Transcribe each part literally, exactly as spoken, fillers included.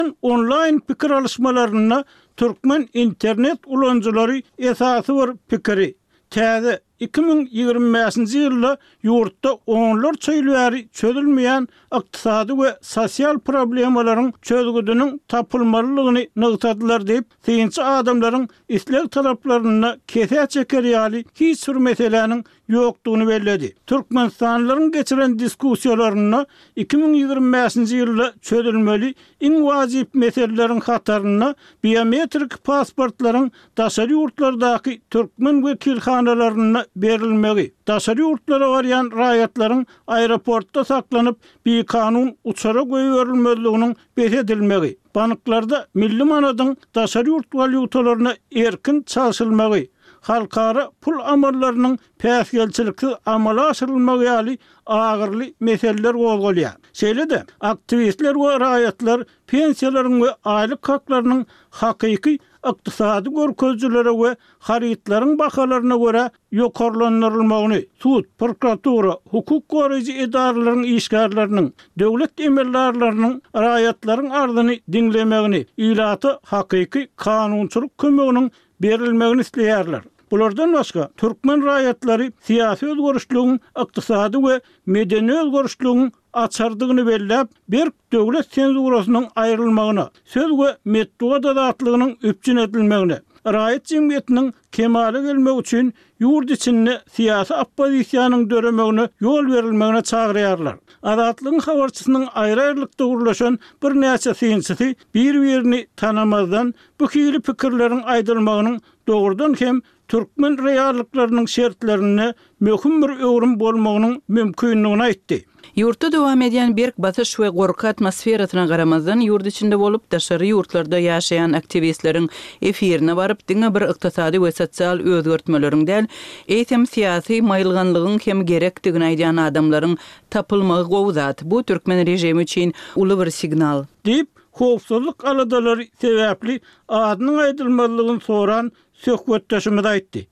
Online pikir alışmalarına Türkmen internet ulanjylary esasy bir pikiri. Täze iki bin ýygrimi beşinji ýylda ýurtda onlar çöýlüäri çözülmeýän ykdysady we sosial problemalaryň çözgüdüniň tapylmalylygyny nygtadylar diýip, synçy adamlaryň isleg talaplaryna kese çeker ýaly hiç bir meseleniň ýokdugyny belledi. Türkmenistanlylaryň geçiren diskussiýalaryna iki bin ýygrimi beşinji ýylda çözülmeli iň wajyp meseleleriň hataryna biometrik pasportlaryň daşary ýurtlardaky türkmen wekilhanalaryna berilmegi, daşary ýurtlara barýan raýatlaryň aeroportda saklanyp bir kanun uçara goýurilmeliliginiň beredilmegi, banklarda milli manadyň daşary ýurt valyutalaryna erkin çalşylmagy, halkara pul amarlarynyň päsgelçilikli amala aşyrylmagy ýaly agyrly meseleler gozgalýar. Şeýle-de aktivistler we raýatlar pensiýalaryň we aýlyk haklarynyň hakyky ykdysady görkezjilere we haritlaryň bahalaryna görä ýokarlandyrylmagyny, sud, prokuratura, hukuk goraýjy edaralaryň işgärleriniň, döwlet emellerleriniň raýatlaryň arzyny diňlemegini, ilaty hakyky kanunçylyk kömeginiň berilmegini isleýärler. Bulardan başga türkmen raýatlary syýasy özgörüşlüğün, ykdysady we medeni özgörüşlüğün açardygyny belläp, bir döwlet senzurasynyň aýrylmagyna, söz we medeniýet azatlygynyň üpçün edilmegine, raýat jemgyýetiniň kemale gelmek üçin ýurt içinde syýasy oppozisiýanyň döremegine ýol berilmegine çagyrýarlar. Azatlygyň habarçysynyň aýry-aýrylykda gurlaşan bir näçe synçysy bir-birini tanamazdan bu hili pikirleriň aýdylmagynyň dogrudan hem türkmen reallyklarynyň şertlerine möhüm bir öwrüm bolmagynyň mümkinligini aýtdy. Yurtda dowam edýän berk batyş we gorky atmosferasyna garamazdan ýurt içinde bolup daşary ýurtlarda ýaşaýan aktivistleriň efirine baryp diňe bir ykdysady we sosial özgörtmeleriň däl, eýtem syýasy maýylganlygyň hem gerekdigini aýdýan adamlaryň tapylmagy gowzat. Bu türkmen rejimi üçin uly bir signal. Diýip, howpsuzlyk aladalary sebäpli adynyň aýdylmalygyny soran söhbetdeşimiz aýtdy.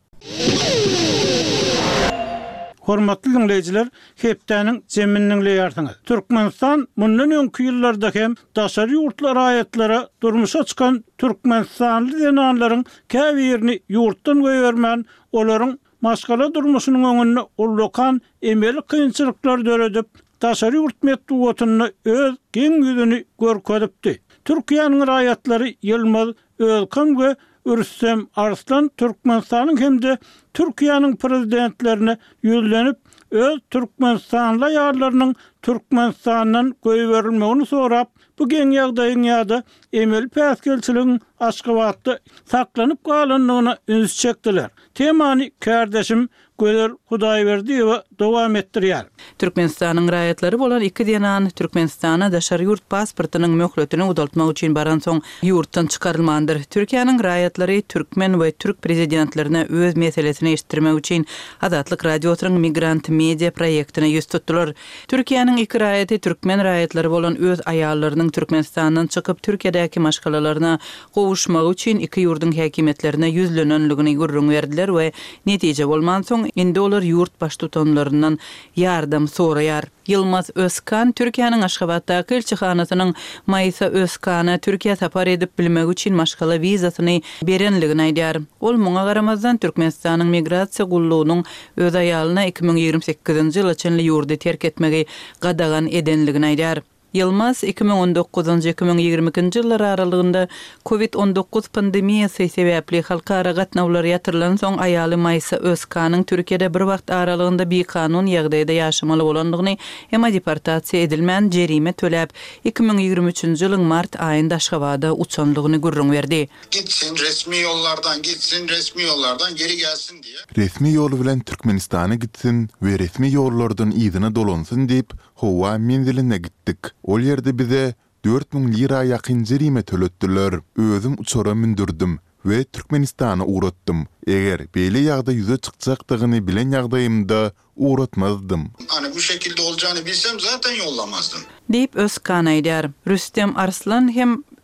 Hormatly dinleyijiler, hepdäniň jeminiň leýärdiňiz. Türkmenistan mundan öňki ýyllarda hem daşary ýurtlar raýatlara durmuşa çykan türkmenistanly denanlaryň käbirini ýurtdan goýbermän, olaryň maşgala durmuşynyň öňüne ullukan emeli kynçylyklar döredip, daşary ýurt medeniýetini öz geň ýüzüni görkezipdi. Türkiýanyň raýatlary Yılmaz Özkan we Ürsem Arslan Türkmenistanyň hemde Türkiýanyň prezidentlerine ýüzlenip öz Türkmenistanly ýarlarynyň Türkmenistandan goýberilmegini sorap, bu geň ýagdaýyň ýa-da emel päsgelçiligiň aşgabatda saklanyp galanlygyna üns çekdiler. Temany kardeşim Göler Hudaýberdiýewa dowam etdirýär. Türkmenistanyň raýatlary bolan iki denan Türkmenistana daşary ýurt pasportynyň möhletini udaltmak üçin baran soň ýurtdan çykarylmandyr. Türkiýanyň raýatlary türkmen we türk prezidentlerine öz meselesini eşitdirmek üçin Azatlyk radiosynyň migrant media proýektine ýüz tutdular. Türkiýanyň iki raýaty türkmen raýatlary bolan öz aýallarynyň Türkmenistandan çykyp Türkiýedäki maşgalalarına gowuşmak üçin iki ýurdun häkimetlerine ýüzlenenligini gurrun berdiler we netije bolman soň indi olar ýurt baş tutanlaryndan ýardam soraýar. Yılmaz Özkan Türkiýanyň Aşgabatdaky elçihanasynyň Maysa Özkana Türkiýe sapar edip bilmek üçin maşgala wizasyny berenligini aýdýar. Ol muňa garamazdan Türkmenistanyň migrasiýa gullugynyň öz aýalyna iki bin ýygrimi sekizinji ýyla çenli ýurdy terk etmegi gadagan edenligini aýdýar. Yılmaz iki bin on dokuzunji iki bin ýygrimi ikinji ýyllar aralygynda covid on dokuz pandemiýasy sebäpli halkara gatnawlar ýatyrylan soň aýaly Maysa Özkanyň Türkiýede bir wagt aralygynda bir kanun ýagdaýda ýaşamaly bolanlygyny hem deportasiýa edilmän jerime töläp iki bin ýygrimi üçinji ýylyň mart aýynda Aşgabatda uçanlygyny gurrun berdi. Gitsin resmi yollardan gitsin, resmi yollardan geri gelsin diye. Resmi ýol bilen Türkmenistana gitsin we resmi ýollardan ýygyna dolansyn diýip Howa menziline gittik. Ol ýerde bize dört bin lira ýakyn jerime töletdiler. Özüm uçara mindirdim we Türkmenistana uğratdım. Eger beýle ýagda ýüze çykjakdygyny bilen ýagdaýymda uğratmazdım. Hani bu şekilde olacağını bilsem zaten yollamazdım. Deyip Özkan aýdýar. Rüstem Arslan hem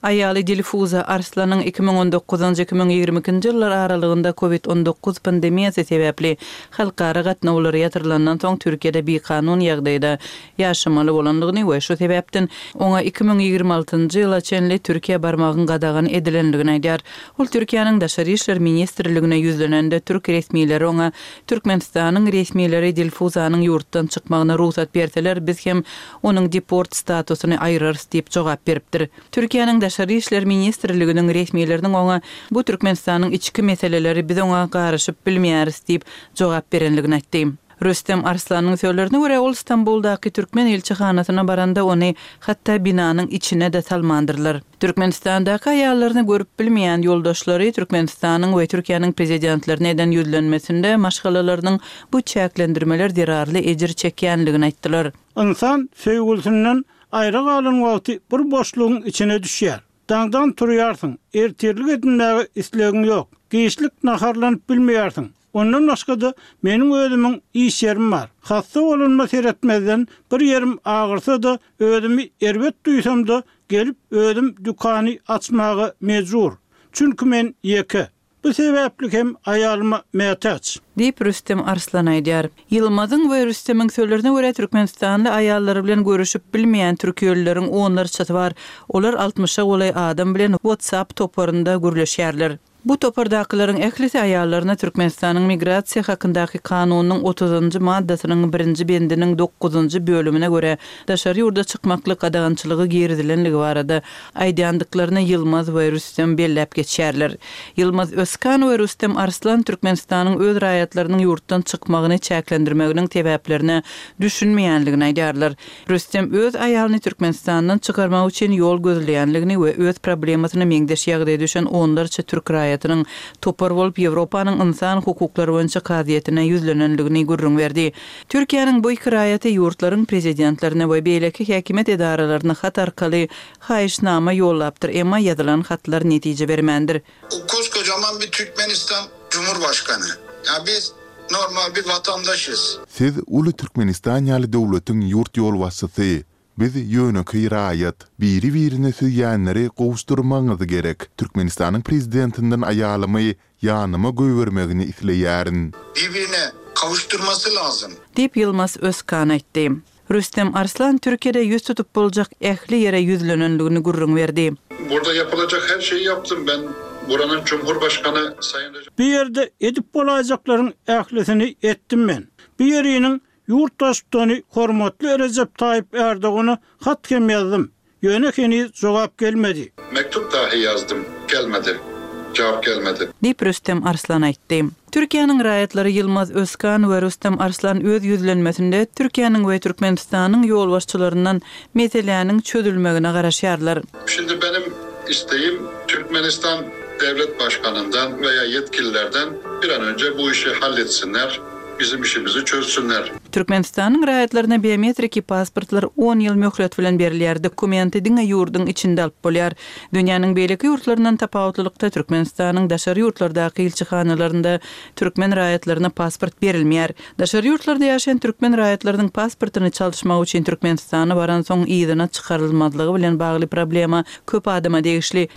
Aýaly Dilfuza Arslanyň iki ming on dokuzunji iki ming ýigrimiki ýyllar aralygynda covid on dokuz pandemiýasy sebäpli halkara gatnawlary ýatyrlandan soň Türkiýede bir kanun ýagdaýda ýaşamaly bolanlygyny we şu sebäpden oňa iki ming ýigirmi altynjy ýyla çenli Türkiýe barmagyn gadagan edilenligini aýdýar. Ol Türkiýanyň Daşary işler ministrligine ýüzlenende türk resmiýetleri oňa Türkmenistanyň resmiýetleri Dilfuzanyň ýurtdan çykmagyna ruhsat berseler biz hem onuň deport statusyny aýrarys diýip jogap beripdir. Türkiýanyň Daşary işler ministrliginiň resmiýetleriniň oňa bu Türkmenistanyň içki meseleleri biz oňa garaşyp bilmeýäris diýip jogap berenligini aýtdy. Rüstem Arslanyň sözlerine görä ol İstanbuldaky Türkmen elçihanasyna baranda ony hatda binanyň içine de salmandyrlar. Türkmenistandaky aýallaryny görüp bilmeýän ýoldaşlary Türkmenistanyň we Türkiýanyň prezidentlerine eden ýüzlenmesinde maşgalalarynyň bu çäklendirmeler derarly ejir çekýänligini aýtdylar. İnsan söýgülsünden aýra galan wagty bir boşlugyň içine düşýär. Daňdan turýarsyň, erterlik edinmäge islegiň ýok. Geýişlik naharlanyp bilmeýärsiň. Ondan başga da meniň özümiň iş ýerim bar. Hassa bolanma seretmezden bir ýerim agyrsa da özümi erbet duýsam da gelip özüm dükany açmagy mejbur. Çünki men ýeke. Bu sebäpli hem aýalyma mätäç. Diýip Rüstem Arslan aýdýar. Yılmazyň we Rüstemiň sözlerine görä Türkmenistanda aýallary bilen görüşüp bilmeýän türkiýelileriň onlar çaty bar. Olar altmışa golay adam bilen WhatsApp toparynda gürleşýärler. Bu topardakylaryň ehlisi aýallaryna Türkmenistanyň migrasiýa hakyndaky kanunyň otuzunjy maddasynyň birinji bendiniň dokuzunjy bölümine görä daşary ýurda çykmaklyk gadagançylygy geridilenligi barada aýdýandyklaryny Yılmaz we Rüstem belläp geçýärler. Yılmaz Özkan we Rüstem Arslan Türkmenistanyň öz raýatlarynyň ýurtdan çykmagyny çäklendirmeginiň sebäplerini düşünmeýänligini aýdýarlar. Rüstem öz aýalyny Türkmenistandan çykarmak üçin ýol gözleýänligini we öz problemasyny meňdeş ýagdaýda düşen onlarça türk raýatynyň topar bolup Ýewropanyň insan hukuklary boýunça kaziýetine ýüzlenenligini gurrun berdi. Türkiýanyň bu iki raýaty ýurtlaryň prezidentlerine we beýleki häkimet edaralaryna hat arkaly haýyşnama ýollapdyr, emma ýazylan hatlar netije bermendir. Koskocaman bir Türkmenistan Cumhurbaşkanı. Ya biz normal bir vatandaşız. Siz Ulu Türkmenistan ýaly dowlatyň ýurt ýol wasysy. Biz ýöneki raýat, biri-birine süýýänleri gowuşdurmaňyz gerek. Türkmenistanyň prezidentinden aýalymy ýanyma göýbermegini isleýärin. Birbirine kavuşturması lazım. Diýip Yılmaz Özkan aýtdy. Rüstem Arslan Türkiýede ýüz tutup boljak ähli ýere ýüzlenenligini gurrun berdi. Burada yapılacak her şeyi yaptım ben. Buranın Cumhurbaşkanı Sayın Recep. Bir ýerde edip bolajaklaryň ählisini etdim men. Bir ýeriniň Yurttaşdany hormatly Recep Tayyip Erdoğan'a hat hem yazdım. Yönekeni jogap gelmedi. Mektup dahi yazdım. Gelmedi. Cevap gelmedi. Diýip Rüstem Arslan aýtdy. Türkiýanyň raýatlary Yılmaz Özkan we Rüstem Arslan öz ýüzlenmesinde Türkiýanyň we Türkmenistanyň ýol başçylaryndan meselelerini çözülmegine garaşýarlar. Şimdi benim isteğim Türkmenistan Devlet Başkanı'ndan veya yetkililerden bir an önce bu işi halletsinler. Bizim işimizi çözsünler. Türkmenistanyň raýatlaryna biometriki pasportlar on ýyl möhlet bilen berilýär. Dokumenti diňe ýurdun içinde alyp bolýar. Dünýäniň beýleki ýurtlaryndan tapawutlykda Türkmenistanyň daşary ýurtlardaky elçihanalaryna türkmen raýatlaryna pasport berilmeýär. Daşary ýurtlarda ýaşaýan türkmen raýatlarynyň pasportyny çalyşmak üçin Türkmenistana baran soň ýygyna çykarylmadlygy bilen bagly problema köp adama degişli.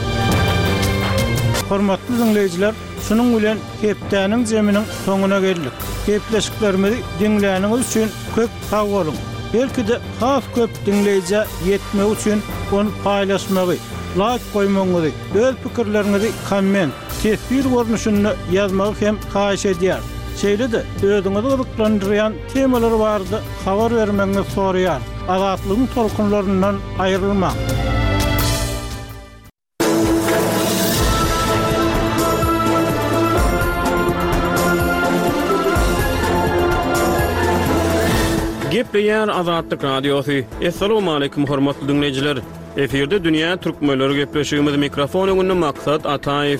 Hormatly dinleyijiler, şunun bilen hepdäniň jeminiň soňuna geldik. Hepleşiklerimizi dinleýäniňiz üçin köp sag bolun. Belki de has köp dinleýije ýetmek üçin onu paýlaşmagy, like goýmaňyzy, öz pikirleriňizi komment, tesbir görnüşinde ýazmagy hem haýyş edýär. Şeýle de özüňizi gyzyklandyrýan temalar bardy, habar bermeňizi soraýar. Azatlygyň tolkunlaryndan aýrylmak. Gepleýär Azatlyk Radiosu. Assalamu alaykum hormatly dinleyijiler. Eferde dünýä türkmenleri gepleşigimiz mikrofon öňünde maksat Ataýew.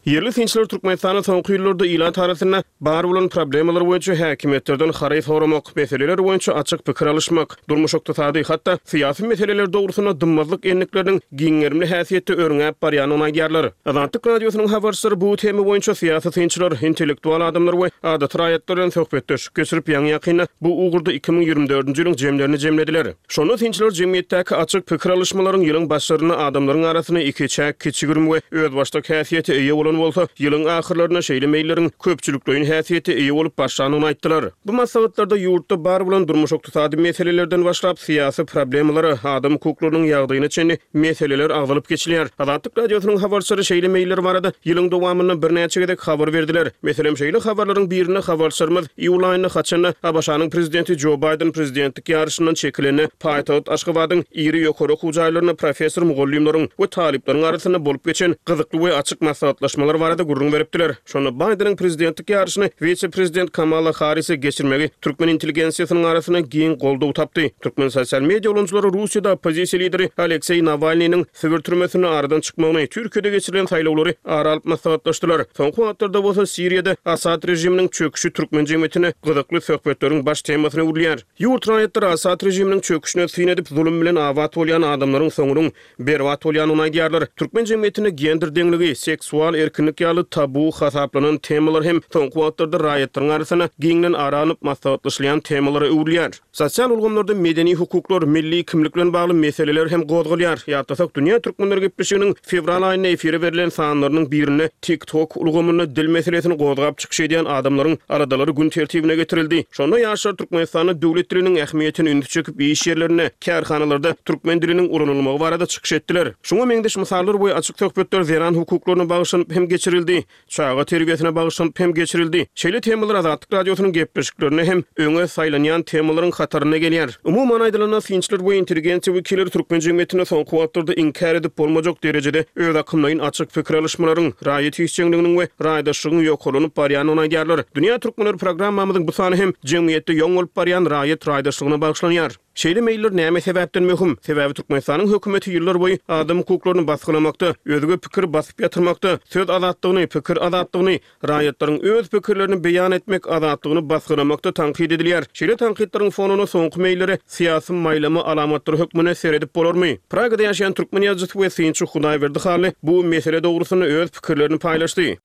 Yerli tinçler Türkmenistanyň soňky ýyllarda ilan tarasyna bar bolan problemler boýunça häkimetlerden haray soramak, meseleler boýunça açyk pikir alışmak, durmuş ykdysady hatda syýasy meseleler dogrusyna dymmazlyk enlikleriniň giňerli häsiýetde öňäp barýan onaýarlar. Azatlyk radiosynyň habarçylary bu tema boýunça syýasy tinçler, intellektual adamlar we adat raýatlaryň söhbetleşip geçirip ýa-ni ýakyna bu ugurda iki bin ýygrimi dördünji ýylyň jemlerini jemlediler. Şonu tinçler jemgyýetdäki açyk pikir alışmalaryň ýylyň başlaryna adamlaryň arasyna iki çäk kiçigirmi we öz başda häsiýeti eýe bolan bolsa, ýylyň ahyrlaryna şeýle meýillerin köpçülikliğin häsiýeti eýe bolup başlanyny aýtdylar. Bu maslahatlarda ýurtda bar bolan durmuş ykdysady meselelerden başlap syýasy problemlary, adam hukuklarynyň ýagdaýyna çenli meseleler agzalyp geçilýär. Azatlyk radiosynyň habarçylary şeýle meýiller barada ýylyň dowamyny bir näçe gedek habar berdiler. Meselem şeýle habarlaryň birini habarçylary ýylaýyny haçany Abaşanyň prezidenti Joe Biden prezidentlik ýarşyndan çekileni Paýtaht Aşgabatyň iri ýokary hujaýlaryny professor mugallimlaryň we taliplaryň arasyna bolup geçen gyzykly we açyk maslahatlaşmalar barada gurrun beripdiler. Şonu Biden'ın prezidentlik ýarşyny vice prezident Kamala Harris'e geçirmegi Türkmen intelligensiýasynyň arasyna giň goldaw tapdy. Türkmen sosial media ulanyjylary Russiýada opozisiýa lideri Aleksey Navalnyň Sibir türmesine aradan çykmagyny, Türkiýede geçirilen saýlawlary ara alyp maslahatlaşdylar. Soňky wagtlarda bolsa Siriýede Asad rejiminiň çöküşi Türkmen jemgyýetine gyzykly söhbetleriň baş temasyna urilýär. Ýurt raýatlary Asad rejiminiň çöküşine syn edip zulüm bilen awat bolýan adamlaryň soňunyň berwat bolýanyny aýdýarlar. Türkmen jemgyýetine gender deňligi, seksual erkinlik ýaly tabu hasaplanan temalar hem soňky wagtlarda raýatlaryň arasyna giňden aranyp maslahatlaşýan temalary urilýär. Sosial ulgamlarda medeni hukuklar, milli kimlik bilen bagly meseleler hem gozgulýar. Ýa-da dünýä türkmenleri gepleşiginiň fevral aýyna efire berilen sanlarynyň birini TikTok ulgamyny dil meselesini gozgap çykyş edýän adamlaryň aradalary gün tertibine getirildi. Şonda ýaşar Türkmenistany döwlet diliniň ähmiýetini ündü çekip iş ýerlerine, kärhanalarda türkmen diliniň ulanylmagy barada çykyş etdiler. Şoňa meňdeş misallar boýy açyk söhbetler zeran hukuklaryna bagyşanyp hem geçirildi. Çağa terbiýesine bagyşanyp hem geçirildi. Şeýle temalar Azatlyk radiosynyň gepleşiklerini hem öňe saýlanýan temalaryň hataryna gelýär. Umuman aýdylanan finçler we intelligensiýa wekilleri türkmen jemgyýetine soňky wagtlarda inkar edip bolmajak derejede öz akymlaryň açyk pikir alışmalaryň, raýat işçiliginiň we raýatçylygyň ýokalanyp barýanyny aýdýarlar. Dünýä türkmenleri programmamyzyň bu sany hem jemgyýetde ýoň bolup barýan raýat raýatçylygyna bagşlanýar. Şeýle meýiller näme sebäpden möhüm? Sebäbi Türkmenistanyň hökümeti ýyllar boýy adam hukuklaryny basgylamakda, özüge pikir basyp ýatyrmakda, söz azatlygyny, pikir azatlygyny, raýatlaryň öz pikirlerini beýan etmek azatlygyny basgylamakda tanqid edilýär. Şeýle tanqidleriň fonuny soňky meýillere syýasy maýlama alamatlary hökmüne seredip bolarmy? Pragada ýaşaýan türkmen ýazgysy we synçy Hudaýberdi Haly bu mesele dogrusyna öz pikirlerini paýlaşdy.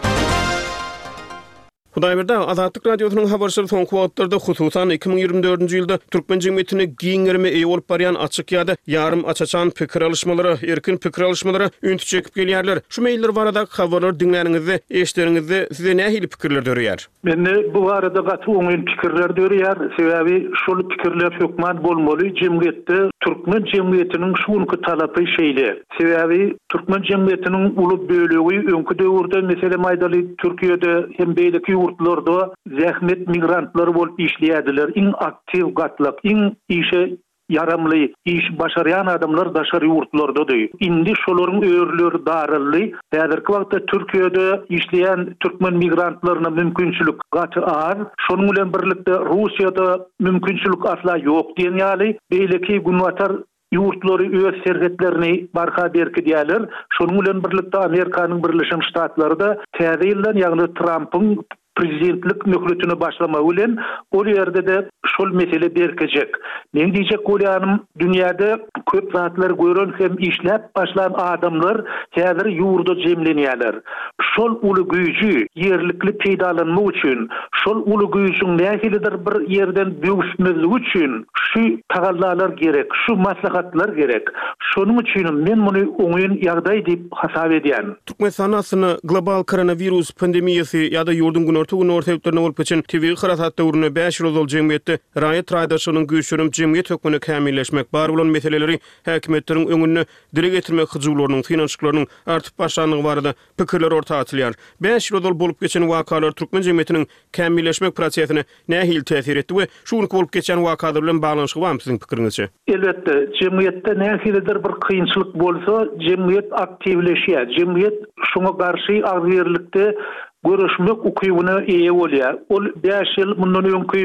Hudaýberde Azatlyk radiosynyň habarçylary soňky wagtlarda hususan iki bin ýygrimi dördünji ýylda türkmen jemgyýetine giňerme eýe bolup barýan açyk ýa-da ýarym açaçan pikir alışmalary, erkin pikir alışmalary üntü çekip gelýärler. Şu meýiller barada habarlar dinleriňizde, eşleriňizde size nähili pikirler dörýär? Mende bu arada gaty oňun pikirler dörýär. Sebäbi şol pikirler hökmat bolmaly. Jemgyýetde türkmen jemgyýetiniň şuňky talapy şeýle. Sebäbi türkmen jemgyýetiniň uly bölegi öňkü döwürde meselem aýdaly Türkiýede hem beýleki ýurtlarda zähmet migrantlary bolup işleýärdiler. Iň aktiv gatlyk, iň işe yaramly, iş başaryan adamlar daşary ýurtlardadyr. Indi şolaryň öýrleri daryldy. Häzirki wagtda Türkiýede işleýän türkmen migrantlaryna mümkinçilik gaty az. Şonuň bilen birlikde Russiýada mümkinçilik asla ýok diýen ýaly beýleki günwatar ýurtlary öz serhetlerini barka berkidýärler. Şonuň bilen birlikde Amerikanyň Birleşik Ştatları da täze ýyldan, ýagny Trump'yň prezidentlik möhletini başlama bilen o ýerde de şol mesele berkejek. Men diýjek bolýanym, dünýäde köp zatlar gören hem işläp başlan adamlar häzir ýurda jemlenýärler. Şol uly güýji ýerlikli peýdalanma üçin, şol uly güýjüň nähilidir bir ýerden böwüşmezlik üçin şu tagallalar gerek, şu maslahatlar gerek. Şonuň üçin men muny oňyn ýagdaý diýip hasap edýän. Türkmenistan aslında global koronavirus pandemiýasy ýa-da ýurdun ortagyny ortaýuplarına bolup geçen T V haratat döwrüne beş ýyl bol jemgyýetde raýat raýatçylygynyň güýçlenip jemgyýet hökmüni kämilleşmek bar bolan meseleleri häkimetleriň öňüne dile getirmek hyjularynyň, finansiýalarynyň artyp başlandygy barada pikirler ortaga atylýar. beş ýyl bolup geçen wakalar türkmen jemgyýetiniň kämilleşmek prosesine nähili täsir etdi we şuňky bolup geçen wakalar bilen baglanşygy barmy siziň pikiriňizçe? Elbetde, jemgyýetde nähilidir bir kynçylyk bolsa, jemgyýet aktivleşýär. Jemgyýet şoňa garşy agzerlikde görüşmek ukybyna eýe bolýar. Ol beş ýyl mundan öňki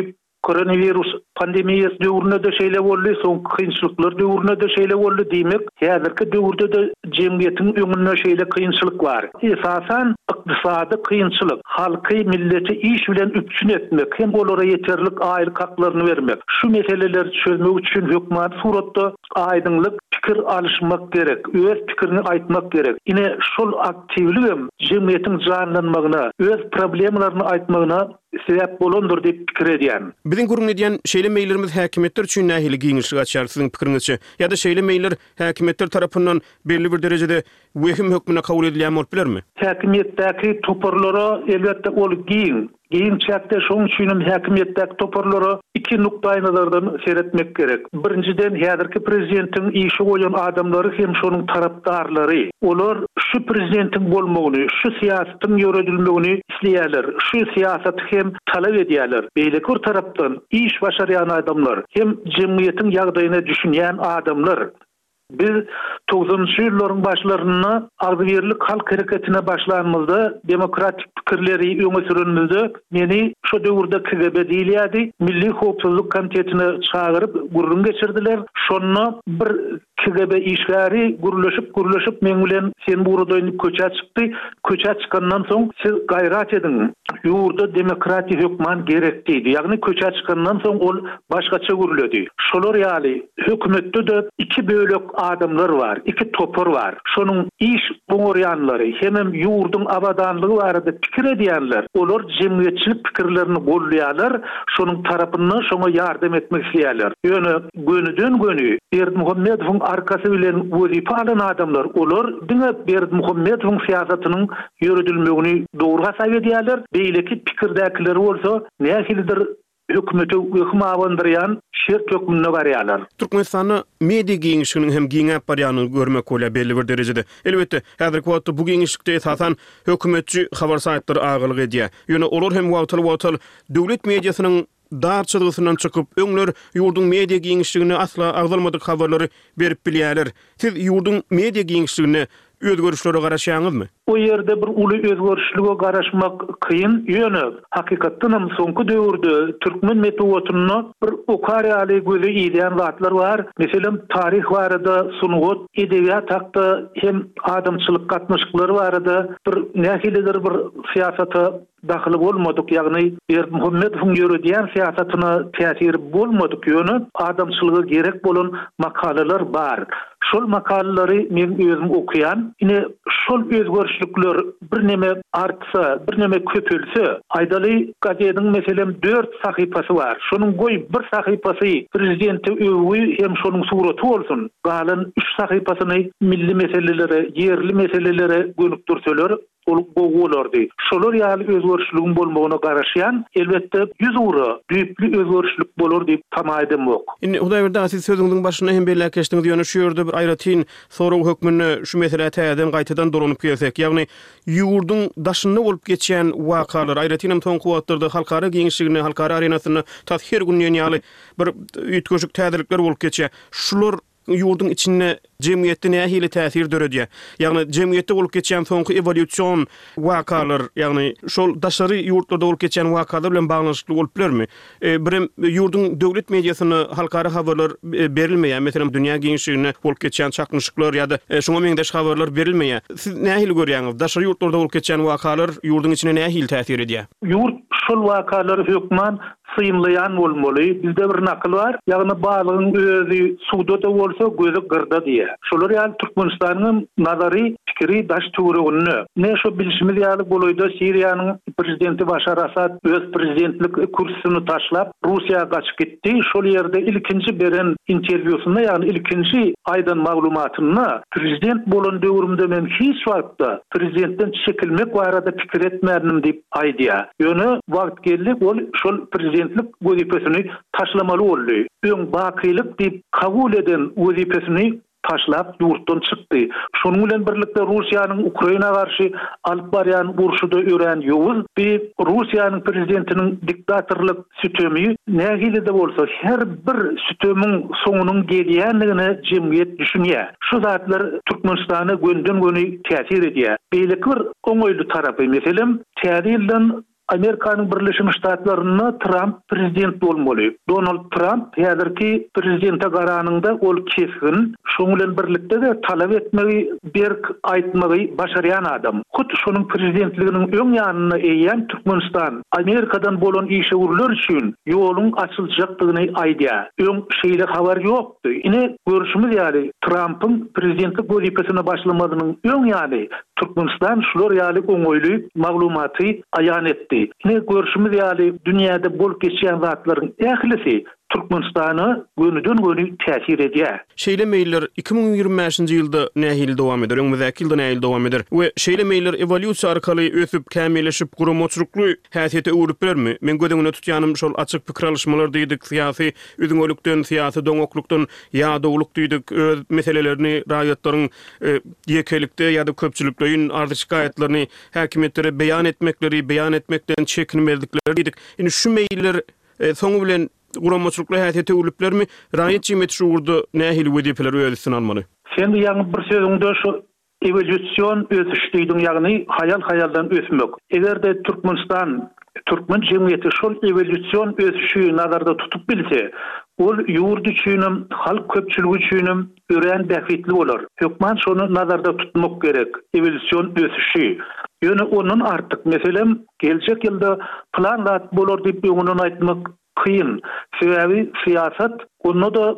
koronavirus pandemiyası döwründe de şeýle boldy, soň kynçylyklar döwründe de şeýle boldy diýmek, häzirki döwürde de jemgyýetiň öňünde şeýle kynçylyk bar. Esasan ykdysady kynçylyk, halky milleti iş bilen üpçün etmek, hem olara yeterlik aýlyk haklaryny bermek. Şu meseleleri çözmek üçin hökümet suratda aýdynlyk pikir alışmak gerek, öz pikirini aýtmak gerek. Ine şol aktivligim jemgyýetiň janlanmagyna, öz problemlaryny aýtmagyna sebäp bolandyr diýip pikir edýän. Biziň gurun edýän şeýle meýillerimiz häkimetler üçin nähili giňişlik açar siziň pikiriňizçe? Ýa-da şeýle meýiller häkimetler tarapyndan belli bir derejede wehim hökmüne kabul edilýän bolup bilermi? Häkimetdäki toparlara elbetde ol giň. Giň çäkde şoň üçin häkimetdäki toparlara iki nukdaý nazardan seretmek gerek. Birinciden häzirki prezidentiň işi goýan adamlary hem şonuň tarapdarlary. Olar şu prezidentin bolmagyny, şu siýasatyň ýöredilmegini isleýärler. Şu siýasaty hem talap edýärler. Beýleki tarapdan iş başarýan adamlar hem jemgyýetiň ýagdaýyna düşünýän adamlar. Biz to'qsoninchi ýyllaryň başlaryna agzybirlik halk hereketine başlanmazda demokratik pikirleri öňe sürenmizde meni şu döwürde K G B diýilýärdi. Milli Howpsuzlyk Komitetine çağırıp gurrun geçirdiler. Şonda bir K G B işgäri guruluşyp guruluşyp men bilen sen bu urda inip köçä çykdy. Köçä çykandan soň siz gaýrat ediň. Ýurda demokratik hökman gerek diýdi. Ýagny köçä çykandan soň ol başgaça guruldy. Şolar ýaly hökümetde de iki bölek adamlar var, iki topar var. Şonun iş boňaryanlary hem ýurdun abadanlygy barada pikir edýänler. Olar jemgyýetçilik pikirlerini gollaýarlar, şonun tarapyndan şoňa ýardam etmek isleýärler. Ýöne gönüden gönü Berdimuhammedowyň arkasy bilen wezife alan adamlar, olar diňe Berdimuhammedowyň siýasatynyň ýöredilmegini dogry hasap edýärler. Beýleki pikirdäkiler bolsa nähilidir hökümeti höküm awandyrýan şert hökmüne barýarlar. Türkmenistany media giňişiniň hem giňäp barýanyny görmek bolýar belli bir derejede. Elbetde häzirki wagtda bu giňişlikde esasan hökümetçi habar saýtlary agylyk edýär. Ýöne olar hem wagtyl wagtyl döwlet mediasynyň darçylygyndan çykyp öňler ýurdun media giňişligine asla agdalmadyk habarlary berip bilýärler. Siz ýurdun media giňişligine özgörüşlere garaşýaňyzmy? O ýerde bir uly özgörüşlige garaşmak kıyın. Ýöne hakykatdan hem soňky döwürde türkmen metodyny bir okaryýaly göze ýeýän zatlar bar. Meselem tarih barada, sunugat, edebiýat hakda hem adamçylyk gatnaşyklary barada bir nähilidir bir siýasata daxil bolmadyk, ýagny Berdimuhammedowyň ýöredýän siýasatyna täsir bolmadyk. Ýöne adamçylyga gerek bolan makalalar bar. Şol makalary men özüm okuyan, ine şol özgörüşlükler bir neme artsa, bir neme köpülse, aýdaly gazetiň meselem dört sahypasy bar. Şonuň goý bir sahypasy prezidenti öwü hem şonuň suraty bolsun. Galan üç sahypasyny milli meselelere, yerli meselelere gönükdirseler, ol goýulardy. Şolar ýaly özgörüşlügiň bolmagyna garaşýan, elbetde ýüz ura düýpli özgörüşlük bolar diýip tamaýdym bok. Indi Hudaý berdi, siz sözüňiň başyna hem belli geçdiňiz ýöne şu ýerde bir aýratyn soraw hökmüne şu mesele täzeden gaýtadan dolanyp gelsek, ýagny ýurdun daşynda bolup geçýän wakalar aýratyn hem soňky wagtlarda halkara giňişligine, halkara arenasyna täsir günýän ýaly bir ýetgeşik täzelikler bolup geçýär. Şular ýurdun içinde jemgyýetde nähili täsir döredýär. Ýagny jemgyýetde bolup geçýän soňky evolýusiýon wakalar, ýagny şol daşary ýurtlarda bolup geçýän wakalar bilen baglanşykly bolup bilermi? E, Birim ýurdun döwlet mediasyny halkara habarlar berilmeýär. Meselem dünýä giňişligine bolup geçýän çaknyşyklar ýa-da e, şoňa meňdeş habarlar berilmeýär. Siz nähili görýäňiz? Daşary ýurtlarda bolup geçýän wakalar ýurdun içine nähili täsir edýär? Ýurt şol wakalary hökman sıyımlayan bolmaly. Bizde bir nakıl var. Ýagny balygyň özü suwda da bolsa gözi gyrda diýär. Şolar ýaly Türkmenistanyň nazary pikiri daş töweregini. Ne şo bilişimiz ýaly bolaýda Siriýanyň prezidenti Başar Asad öz prezidentlik kursyny taşlap Russiýaga gaçyp gitdi. Şol ýerde ilkinji beren interwýusynda, ýagny ilkinji aýdan maglumatyny prezident bolan döwrümde men hiç wagtda prezidentden çekilmek barada pikir etmädim diýip aýdýar. Ýöne wagt geldi, ol şol prezidentlik wezipesini taşlamaly boldy. Öň bakylyk diýip kabul eden wezipesini taşlap ýurtdan çykdy. Şonuň bilen birlikde Russiýanyň Ukraina garşy alyp barýan urşuda ören ýowuz bir Russiýanyň prezidentiniň diktatorlyk sütemi nähili de bolsa her bir sütemiň soňunyň gelýänligine jemgyýet düşünýär. Şu zatlar Türkmenistana gönden göni täsir edýär. Beýleki bir oňoýly tarapy meselem täze ýyldan Amerikanyň Birleşmiş Ştatlaryna Trump prezident bolmaly. Donald Trump häzirki prezidente garanyňda ol keskin, şoň bilen birlikde de talap etmegi, berk aýtmagy başarýan adam. Hut şonuň prezidentliginiň öň ýanyna eýen Türkmenistan Amerikadan bolan işgörler üçin ýoluň açyljakdygyny aýdýar. Öň şeýle habar ýokdy. Ine görüşimiz ýaly Trump'ın prezidentlik wezipesine başlamadynyň öň ýaly Türkmenistan şular ýaly oňoýly maglumaty aýan etdi. Ine görüşimiz ýaly dünýäde bolup geçýän zatlaryň ählisi Türkmenistana gönüden gönü täsir edýär. Şeýle meýiller iki bin ýygrimi beşinji ýylda nähil dowam eder, öňümizäki ýylda nähil dowam eder. We şeýle meýiller evolýusiýa arkaly ösüp kämilleşip guramaçlykly häsiýete öwrüp berermi? Men gödüňine tutýanym şol açyk pikir alışmalar diýdik, syýasy üzüňölükden, syýasy doňoklukdan, ýa-dowluk diýdik, öz meselelerini raýatlaryň ýekelikde ýa-da köpçüliklerin arzyşgaýatlaryny häkimetlere beýan etmekleri, beýan etmekden çekinmezlikleri diýdik. Ine şu meýiller soňu bilen guramaçlykly häsiýete öwrüplermi? Raýat jemgyýeti şu urda nähil wezipeler öýdüsin almaly. Sen ýa-ni bir sözüňde şu evolýusiýon ösüşdiýdiň ýagny hayal-hayaldan ösmek. Egerde Türkmenistan Türkmen jemgyýeti şol evolýusiýon ösüşi nazarda tutup bilse, ol ýurt üçin, halk köpçüligi üçin ören bähwitli bolar. Hökman şonu nazarda tutmak gerek. Evolýusiýon ösüşi. Ýöne onun artyk meselem geljek ýylda planlat bolar diýip öňünden aýtmak kıyın. Sebebi siyaset, onu da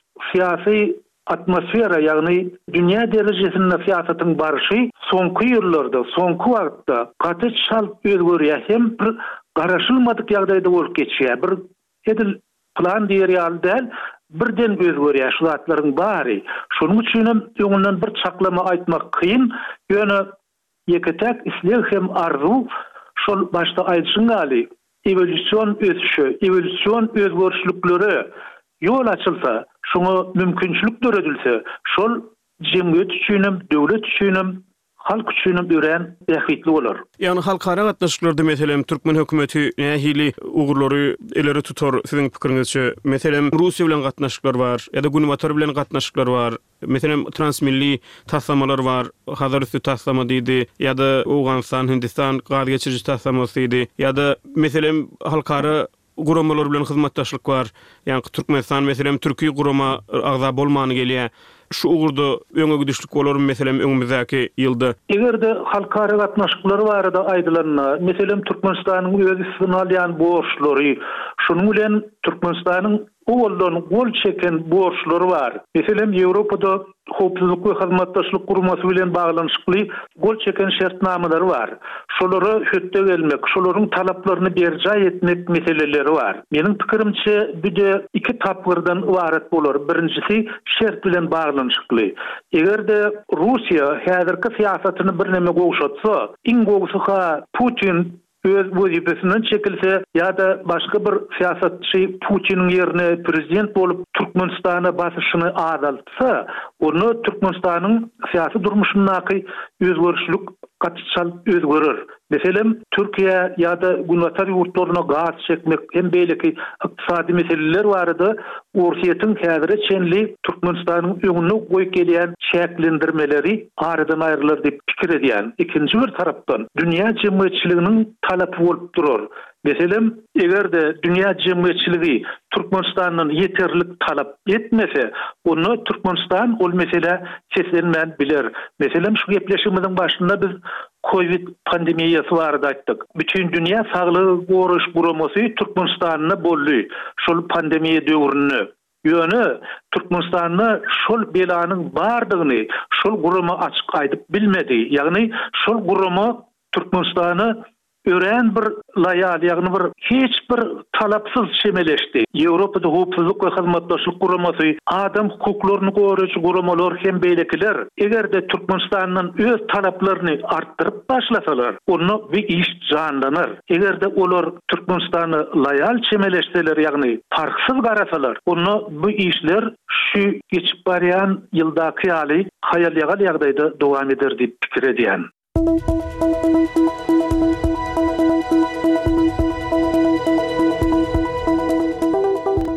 siyasi atmosfera, yani dünya derejesinde siyasetin barışı sonku yıllarda, sonku wagtda katı şalt özgörýär, hem bir garaşylmadyk ýagdaýda bolup geçýär. Bir edil plan diýer ýalda birden özgörýär şu zatlaryň bary. Şonuň üçin öňünden bir çaklama aýtmak kıyın. Ýöne ýeketek islew hem arzu şol başda aýdyşyň gali. Evolüsyon ösüşü, evolüsyon özgörüşlükleri yol açılsa, şunu mümkünçülük döredilse, şol jemgyýet üçinem, döwlet üçinem, halk üçinem ören bähwitli bolar. Ýani halkara gatnaşyklarda meselem Türkmen hökümeti nähili ugurlary eleri tutar siziň pikiriňizçe? Meselem Russiýa bilen gatnaşyklar bar, ýa-da Günbatar bilen gatnaşyklar bar. Meselem transmilli taslamalar var. Hazır üstü taslama diýdi, ýa-da Awganistan, Hindistan gaz geçirici taslamasy diýdi, ýa-da meselem halkara guramalar bilen hyzmatdaşlyk bar. Ýani Türkmenistan meselem Türkiýe gurama agza bolmany gelýär. Şu ugurda öňe gidişlik bolar meselem öňümizäki ýylda. Egerde halkara gatnaşyklary barada aýdylanlar, meselem Türkmenistanyň öz istinalýan borçlary, şonuň bilen Türkmenistanyň Oğuldan gol çeken borçları var. Meselem Ýewropada hopsuzluk we hyzmatdaşlyk gurmasy bilen baglanyşykly gol çeken şertnamalar var. Şolary hötte gelmek, şolaryň talaplaryny berjaý etmek meseleleri var. Meniň pikirimçe bide iki tapgyrdan ibaret bolar. Birincisi şert bilen baglanyşykly. Egerde Russiýa häzirki siýasatyny bir neme gowşatsa, iň gowşuha Putin öz wezipesinden çekilse ýa-da başga bir siýasatçy Putiniň ýerine prezident bolup Türkmenistana basyşyny adaltsa, onu Türkmenistanyň siýasy durmuşyndaky özgörüşlük gatçal özgörür. Meselem Türkiýe ýa-da Günbatar ýurtlaryna gaz çekmek hem beýleki ykdysady meseleler barada Ursiýetin häzire çenli Türkmenistanyň öňüne goýup gelýän şäklendirmeleri aradan aýrylar diýip pikir edýän. Ikinji bir tarapdan dünýä jemgyýetçiliginiň talapy bolup durar. Meselem egerde dünýä jemgyýetçiligi Türkmenistanyň ýeterlik talap etmese, onu Türkmenistan ol mesele seslenmän biler. Meselem şu gepleşigimiziň başynda biz Covid pandemiýasy barada aýtdyk. Bütün dünýä saglygy goruş guramasy Türkmenistanyna boldy. Şol pandemiýa döwründe ýöne Türkmenistanyna şol belanyň bardygyny şol gurama açyk aýdyp bilmedi. Ýagny şol gurama Türkmenistany ören bir layal, ýagny bir hiç bir talapsyz şemeleşdi. Ýewropada hopsuzlyk we hyzmatdaşlyk guramasy, adam hukuklaryny goraýjy guramalar hem beýlekiler, egerde Türkmenistanyň öz talaplaryny artdyryp başlasalar, onu bir iş janlanar. Egerde olar Türkmenistany layal şemeleşseler, ýagny tarksyz garasalar, onu bu işler şu geçip barýan ýyldaky ýaly hayal ýagal ýagdaýda dowam eder diýip pikir edýän.